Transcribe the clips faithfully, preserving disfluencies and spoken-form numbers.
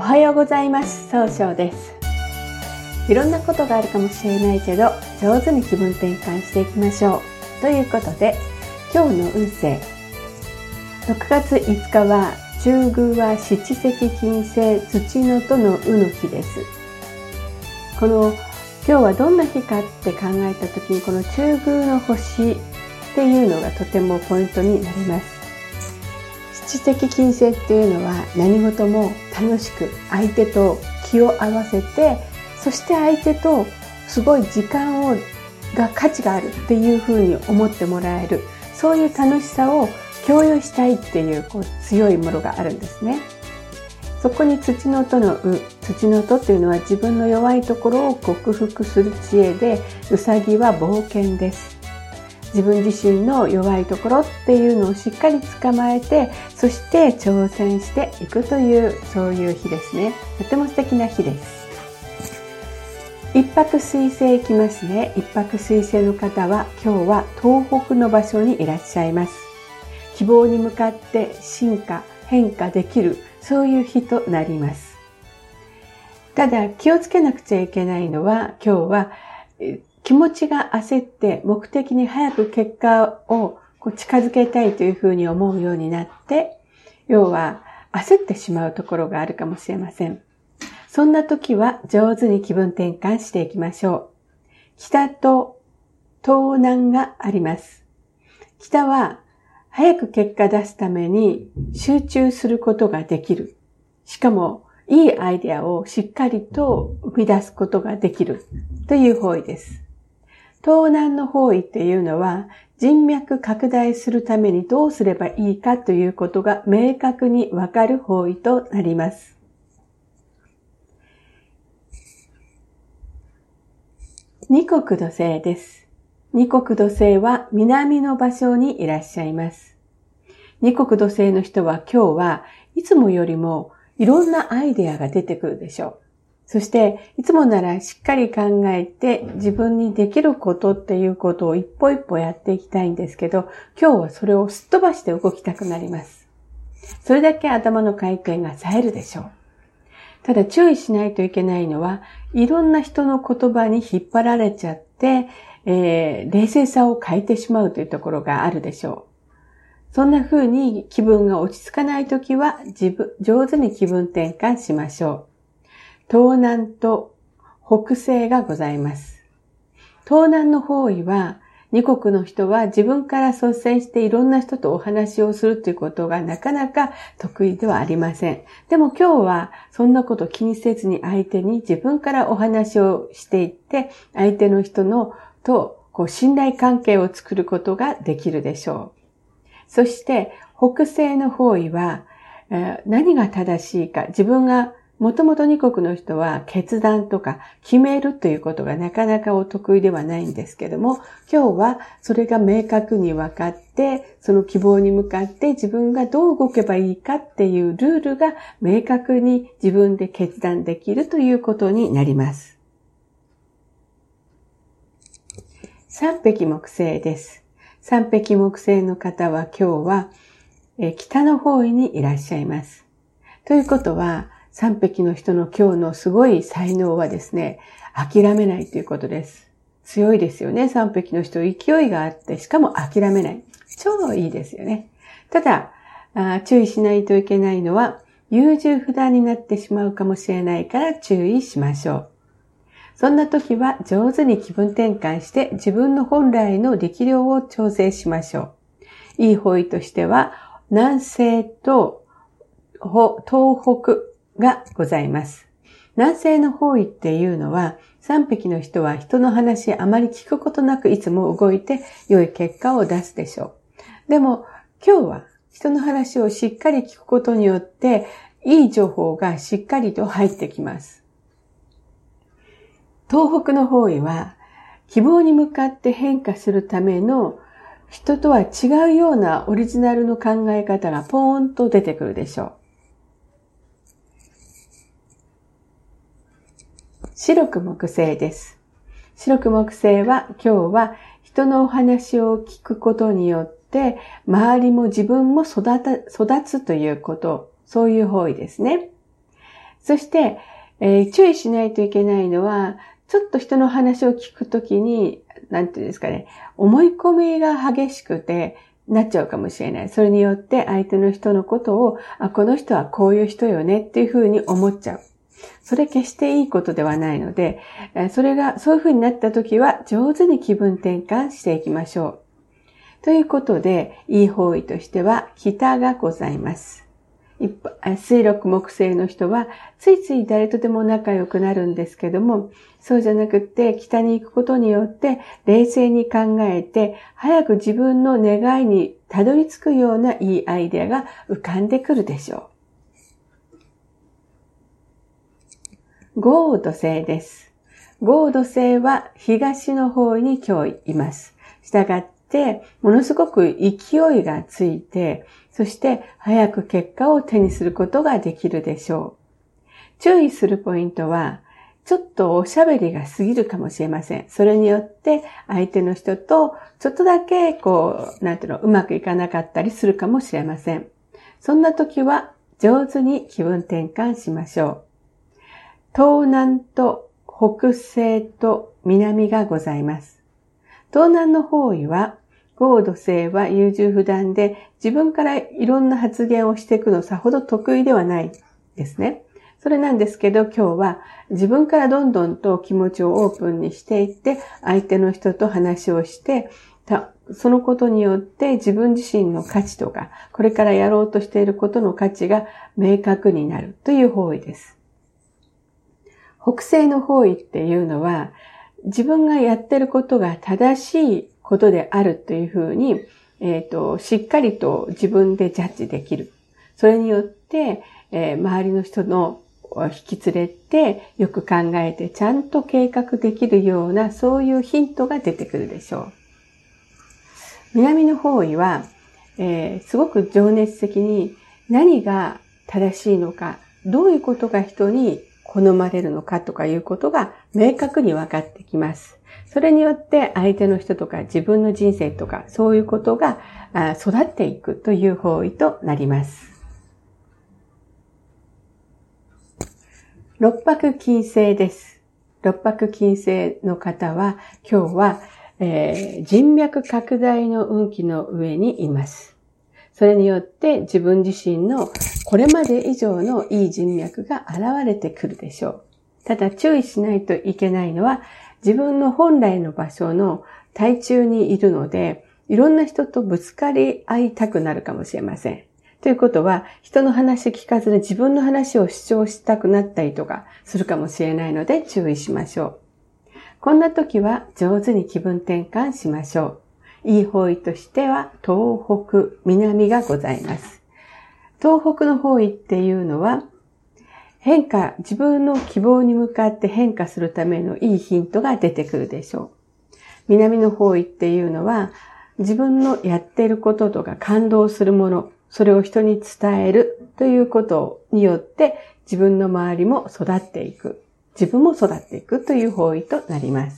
はようございます。総称です。いろんなことがあるかもしれないけど、上手に気分転換していきましょう。ということで、今日の運勢。ろくがついつかは中宮は七石金星土のとの卯の日です。この今日はどんな日かって考えたときに、この中宮の星っていうのがとてもポイントになります。七石金星っていうのは何事も楽しく相手と気を合わせて、そして相手とすごい時間をが価値があるっていうふうに思ってもらえる、そういう楽しさを共有したいっていう、こう強いものがあるんですね。そこに土のとのう、土のとっていうのは自分の弱いところを克服する知恵で、うさぎは冒険です。自分自身の弱いところっていうのをしっかり捕まえて、そして挑戦していくという、そういう日ですね。とても素敵な日です。一泊水星いきますね。一泊水星の方は今日は東北の場所にいらっしゃいます。希望に向かって進化、変化できる、そういう日となります。ただ気をつけなくちゃいけないのは、今日は気持ちが焦って目的に早く結果をこう近づけたいというふうに思うようになって、要は焦ってしまうところがあるかもしれません。そんな時は上手に気分転換していきましょう。北と東南があります。北は早く結果出すために集中することができる。しかもいいアイデアをしっかりと生み出すことができるという方位です。東南の方位っていうのは、人脈拡大するためにどうすればいいかということが明確にわかる方位となります。二国土星です。二国土星は南の場所にいらっしゃいます。二国土星の人は今日はいつもよりもいろんなアイデアが出てくるでしょう。そして、いつもならしっかり考えて自分にできることっていうことを一歩一歩やっていきたいんですけど、今日はそれをすっ飛ばして動きたくなります。それだけ頭の回転が冴えるでしょう。ただ注意しないといけないのは、いろんな人の言葉に引っ張られちゃって、えー、冷静さを欠いてしまうというところがあるでしょう。そんな風に気分が落ち着かないときは、自分、上手に気分転換しましょう。東南と北西がございます。東南の方位は、二国の人は自分から率先していろんな人とお話をするということがなかなか得意ではありません。でも今日はそんなこと気にせずに相手に自分からお話をしていって、相手の人のとこう信頼関係を作ることができるでしょう。そして北西の方位は、えー、何が正しいか、自分がもともと二国の人は決断とか決めるということがなかなかお得意ではないんですけども、今日はそれが明確に分かって、その希望に向かって自分がどう動けばいいかっていうルールが明確に自分で決断できるということになります。三匹木星です。三匹木星の方は今日はえ北の方位にいらっしゃいます。ということは、三匹の人の今日のすごい才能はですね、諦めないということです。強いですよね、三匹の人。勢いがあって、しかも諦めない。超いいですよね。ただ、あ注意しないといけないのは、優柔不断になってしまうかもしれないから注意しましょう。そんな時は上手に気分転換して自分の本来の力量を調整しましょう。いい方位としては、南西と東北がございます。南西の方位っていうのは、三匹の人は人の話あまり聞くことなくいつも動いて良い結果を出すでしょう。でも今日は人の話をしっかり聞くことによっていい情報がしっかりと入ってきます。東北の方位は希望に向かって変化するための人とは違うようなオリジナルの考え方がポーンと出てくるでしょう。白く木星です。白く木星は今日は人のお話を聞くことによって周りも自分も育た、育つということ、そういう方位ですね。 そして、えー、注意しないといけないのは、ちょっと人の話を聞くときに、なんていうんですかね、思い込みが激しくて、なっちゃうかもしれない。それによって相手の人のことを、あ、この人はこういう人よねっていうふうに思っちゃう。それ決していいことではないので、それが、そういうふうになったときは上手に気分転換していきましょう。ということで、いい方位としては北がございます。水木木星の人はついつい誰とでも仲良くなるんですけども、そうじゃなくって北に行くことによって冷静に考えて早く自分の願いにたどり着くようないいアイデアが浮かんでくるでしょう。豪土星です。豪土星は東の方に今日います。したがってものすごく勢いがついて、そして早く結果を手にすることができるでしょう。注意するポイントは、ちょっとおしゃべりが過ぎるかもしれません。それによって相手の人とちょっとだけこう、なんていうの、うまくいかなかったりするかもしれません。そんな時は上手に気分転換しましょう。東南と北西と南がございます。東南の方位は豪土星は優柔不断で自分からいろんな発言をしていくのさほど得意ではないですね。それなんですけど今日は自分からどんどんと気持ちをオープンにしていって相手の人と話をしてそのことによって自分自身の価値とかこれからやろうとしていることの価値が明確になるという方位です。北西の方位っていうのは自分がやっていることが正しいことであるというふうに、えっと、しっかりと自分でジャッジできる。それによって、えー、周りの人の引き連れてよく考えてちゃんと計画できるようなそういうヒントが出てくるでしょう。南の方位は、えー、すごく情熱的に何が正しいのか、どういうことが人に好まれるのかとかいうことが明確に分かってきます。それによって相手の人とか自分の人生とかそういうことが育っていくという方位となります。六白金星です。六白金星の方は今日は、えー、人脈拡大の運気の上にいます。それによって自分自身のこれまで以上のいい人脈が現れてくるでしょう。ただ注意しないといけないのは自分の本来の場所の対中にいるのでいろんな人とぶつかり合いたくなるかもしれません。ということは人の話聞かずに自分の話を主張したくなったりとかするかもしれないので注意しましょう。こんな時は上手に気分転換しましょう。いい方位としては東北、南がございます。東北の方位っていうのは変化、自分の希望に向かって変化するためのいいヒントが出てくるでしょう。南の方位っていうのは自分のやっていることとか感動するもの、それを人に伝えるということによって自分の周りも育っていく。自分も育っていくという方位となります。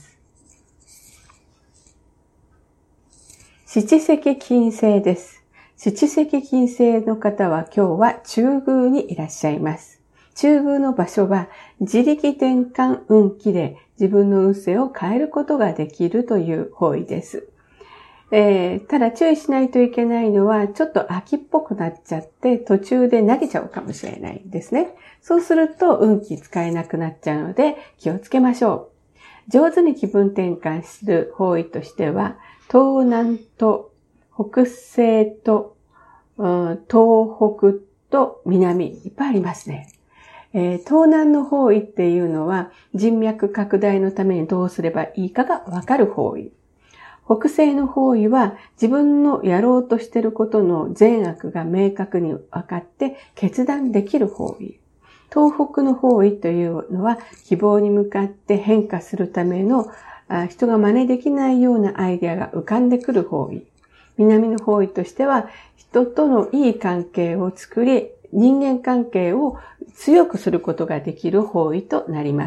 七石金星です。七石金星の方は今日は中宮にいらっしゃいます。中宮の場所は自力転換運気で自分の運勢を変えることができるという方位です。えー、ただ注意しないといけないのはちょっと秋っぽくなっちゃって途中で投げちゃうかもしれないですね。そうすると運気使えなくなっちゃうので気をつけましょう。上手に気分転換する方位としては東南と北西と、うん、東北と南いっぱいありますね。えー、東南の方位っていうのは人脈拡大のためにどうすればいいかがわかる方位。北西の方位は自分のやろうとしていることの善悪が明確に分かって決断できる方位。東北の方位というのは希望に向かって変化するための人が真似できないようなアイデアが浮かんでくる方位。南の方位としては人とのいい関係を作り、人間関係を強くすることができる方位となります。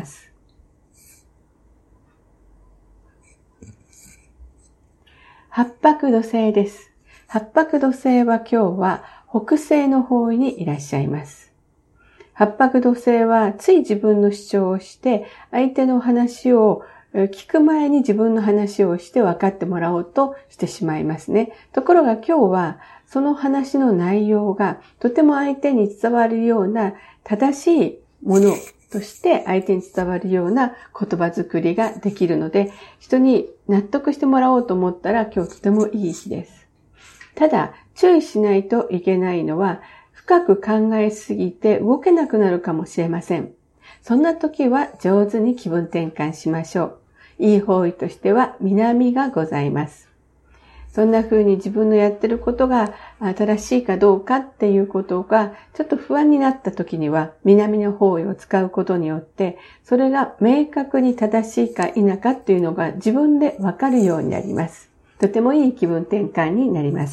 八白土星です。八白土星は今日は北西の方位にいらっしゃいます。 八白土星はつい自分の主張をして、相手の話を聞く前に自分の話をして分かってもらおうとしてしまいますね。ところが今日はその話の内容がとても相手に伝わるような正しいものとして相手に伝わるような言葉作りができるので、人に納得してもらおうと思ったら今日とてもいい日です。ただ注意しないといけないのは、深く考えすぎて動けなくなるかもしれません。そんな時は上手に気分転換しましょう。いい方位としては南がございます。そんな風に自分のやってることが正しいかどうかっていうことがちょっと不安になった時には南の方位を使うことによって、それが明確に正しいか否かっていうのが自分でわかるようになります。とてもいい気分転換になります。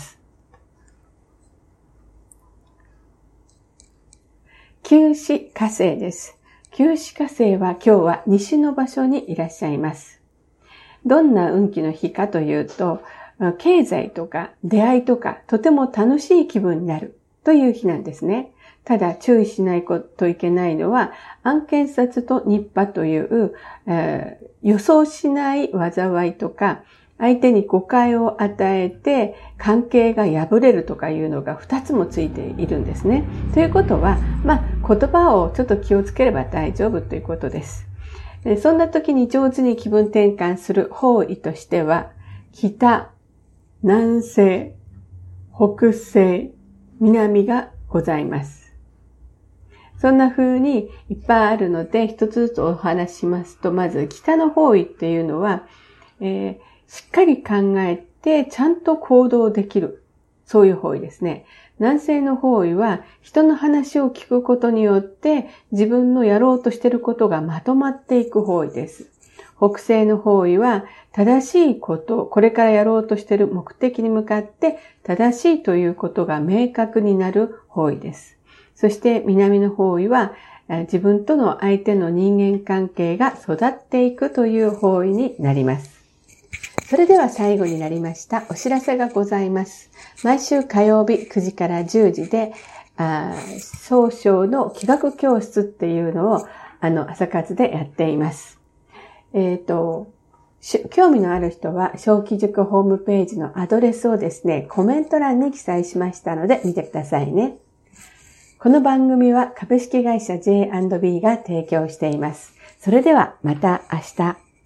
九紫火星です。九紫火星は今日は西の場所にいらっしゃいます。どんな運気の日かというと、経済とか出会いとかとても楽しい気分になるという日なんですね。ただ注意しないといけないのは、暗見殺と日波という、えー、予想しない災いとか、相手に誤解を与えて関係が破れるとかいうのが二つもついているんですね。ということは、まあ言葉をちょっと気をつければ大丈夫ということです。そんな時に上手に気分転換する方位としては、北、南西、北西、南がございます。そんな風にいっぱいあるので、一つずつお話ししますと、まず北の方位っていうのは、えーしっかり考えてちゃんと行動できる。そういう方位ですね。南西の方位は人の話を聞くことによって自分のやろうとしていることがまとまっていく方位です。北西の方位は正しいこと、これからやろうとしている目的に向かって正しいということが明確になる方位です。そして南の方位は自分との相手の人間関係が育っていくという方位になります。それでは最後になりました。お知らせがございます。毎週火曜日くじからじゅうじで、あ総称の気学教室っていうのを、あの、朝活でやっています。えっと、興味のある人は、小規塾ホームページのアドレスをですね、コメント欄に記載しましたので、見てくださいね。この番組は株式会社 ジェイアンドビー が提供しています。それではまた明日。